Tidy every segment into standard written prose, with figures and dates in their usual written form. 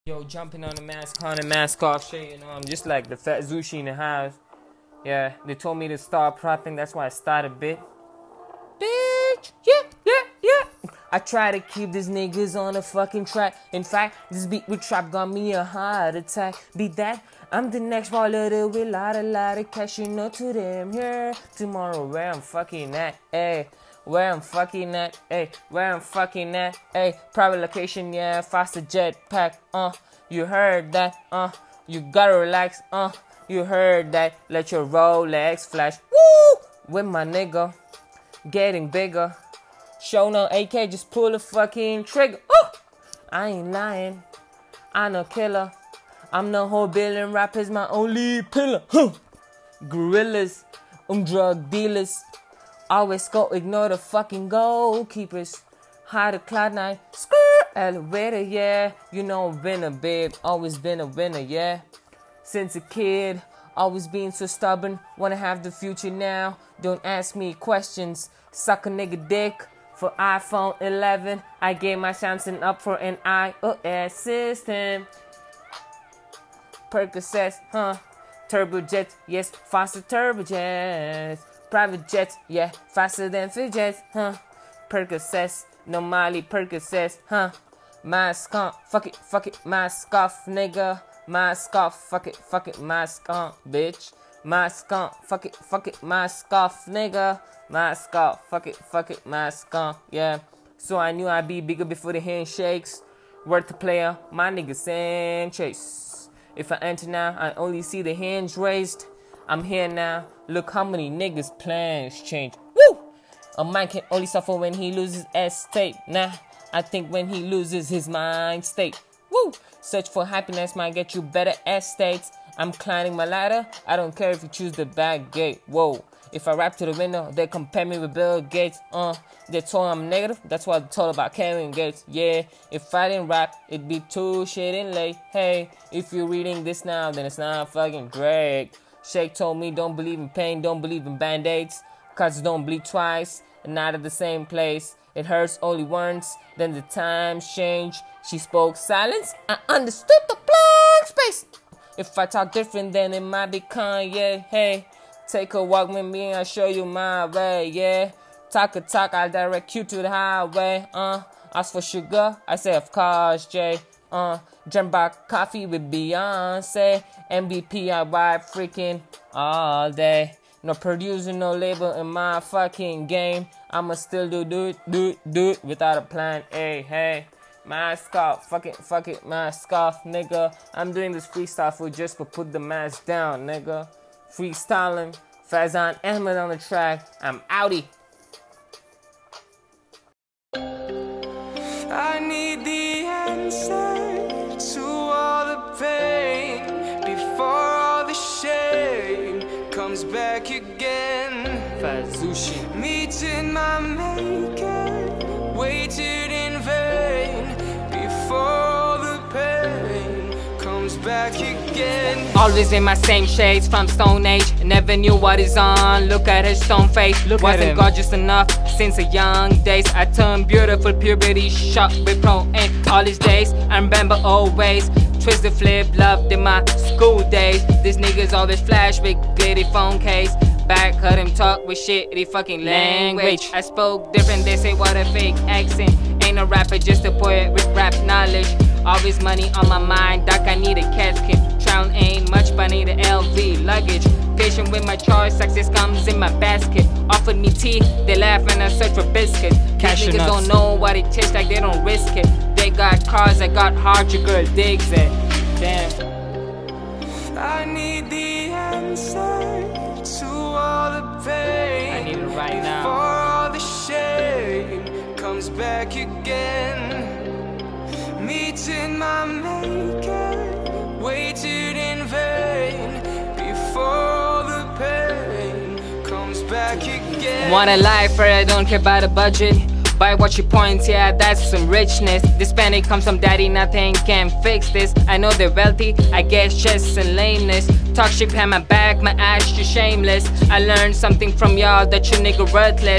Yo, jumping on the mask on and mask off shit, you know, I'm just like the fat Zushi in the house. Yeah, they told me to start prepping, that's why I started a bit. Bitch, yeah. I try to keep these niggas on the fucking track. In fact, this beat with trap got me a heart attack. Beat that, I'm the next baller with lot of cash, you know, to them here. Tomorrow, where I'm fucking at, ayy. Where I'm fucking at, ayy. Where I'm fucking at, ayy. Private location, yeah, faster jetpack, You heard that, You gotta relax, You heard that. Let your Rolex flash, woo! With my nigga, getting bigger. Show no AK, just pull the fucking trigger, I ain't lying, I no killer. I'm the whole billion rappers, my only pillar, Gorillas, drug dealers. Always go ignore the fucking goalkeepers. High to cloud nine, skirt, elevator, yeah. You know, winner, babe, always been a winner, yeah. Since a kid, always being so stubborn. Wanna have the future now, don't ask me questions. Suck a nigga dick for iPhone 11. I gave my Samsung up for an iOS system. Percocets, Turbojets, yes, faster turbojets. Private jets, yeah, faster than fidgets, Percocets, no Molly Percocets, Mask on, fuck it, mask off, nigga. Mask off, fuck it, mask on, bitch. Mask on, fuck it, mask off, nigga. Mask off, fuck it, mask on, yeah. So I knew I'd be bigger before the handshakes. Word to player, my nigga Sanchez. If I enter now, I only see the hands raised. I'm here now, look how many niggas' plans change. Woo! A man can only suffer when he loses estate. Nah, I think when he loses his mind state. Woo! Search for happiness might get you better estates. I'm climbing my ladder, I don't care if you choose the back gate. Whoa! If I rap to the window, they compare me with Bill Gates. They told I'm negative, that's why they told about Kevin Gates. Yeah, if I didn't rap, it'd be too shit and late. Hey, if you're reading this now, then it's not fucking great. Shake told me don't believe in pain, don't believe in band-aids, cause it don't bleed twice, and not at the same place. It hurts only once, then the times change. She spoke silence, I understood the blank space. If I talk different, then it might be Kanye, hey. Take a walk with me, I'll show you my way, yeah. Talk a talk, I'll direct you to the highway, Ask for sugar, I say of course, Jay, Drink by coffee with Beyonce. MVP, I ride freaking all day. No producer, no label in my fucking game. I'ma still do it without a plan. Hey, mask off, fuck it, mask off, nigga. I'm doing this freestyle for just to put the mask down, nigga. Freestyling, Fazan Ahmed on the track. I'm outie. I need the answer to all the pain before all the shame comes back again. Fazushi. Meeting my maker, waited in vain before all the pain comes back again. Always in my same shades from Stone Age. Never knew what is on. Look at his stone face. Wasn't gorgeous enough since a young days. I turned beautiful puberty, shot with pro aim. All these days, I remember always. Twist the flip, loved in my school days. These niggas always flash with glitty phone case. Back, heard him talk with shitty fucking language. I spoke different, they say what a fake accent. Ain't a rapper, just a poet with rap knowledge. Always money on my mind, doc, I need a casket. Trial ain't much, but I need a LV luggage. Patient with my choice, success comes in my basket. Offered me tea, they laugh and I search for biscuits. These niggas don't know what it tastes like, they don't risk it. They got cars, I got heart, your girl digs it. Damn. I need the answer to all the pain. I need it right before now. all the shame comes back again. Meeting my maker, waited in vain before all the pain comes back again. Want a life where I don't care about a budget. Buy what you point, yeah, that's some richness. This panic comes from daddy, nothing can fix this. I know they're wealthy, I guess just some lameness. Talk shit behind my back, my ass, you shameless. I learned something from y'all that you nigga worthless.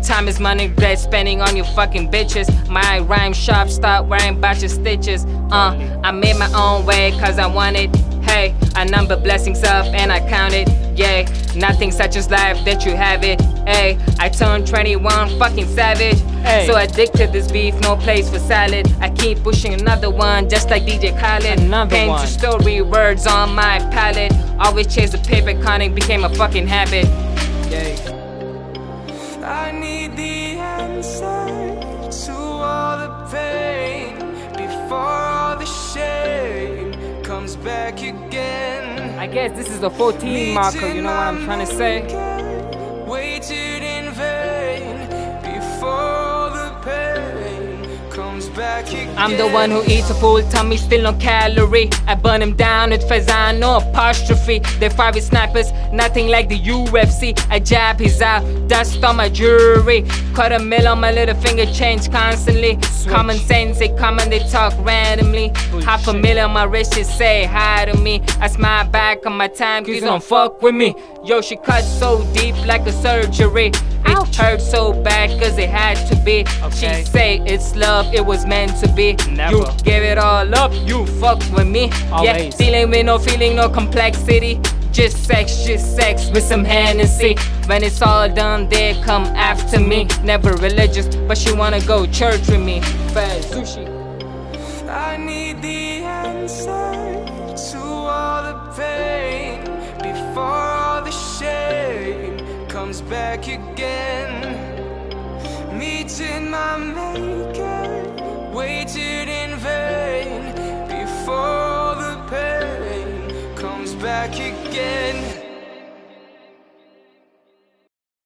Time is money, regret spending on you fucking bitches. My rhyme sharp, start wearing bunch of stitches. I made my own way cause I want it. Hey, I number blessings up and I count it. Yeah, nothing such as life that you have it. Hey, I turned 21, fucking savage. Hey. So addicted this beef, no place for salad. I keep pushing another one, just like DJ Khaled. Paint your story, words on my palette. Always chase the paper, conning became a fucking habit. Yeah. I need the answer to all the pain before all the shame comes back again. I guess this is the 14 marker, you know what I'm trying to say? Waited in vain before all the pain comes back again. I'm the one who eats a full tummy, still no calorie. I burn him down with Fazan, no apostrophe. They're private snipers, nothing like the UFC. I jab his out, dust on my jewelry. Cut a mill on my little finger, change constantly. Common sense, they come and they talk randomly. Half a million on my wrist, just say hi to me. I smile back on my time, please don't fuck with me. Yo, she cut so deep like a surgery. It hurt so bad cause it had to be. She say it's love, it was meant to be. Never. You gave it all up, you fuck with me. Always. Yeah, dealing with no feeling, no complexity. Just sex with some Hennessy. When it's all done, they come after me. Never religious, but she wanna go church with me. Fast sushi. I need the answer to all the pain before all the shame comes back again. Meeting my maker, waited in vain before all the pain comes back again.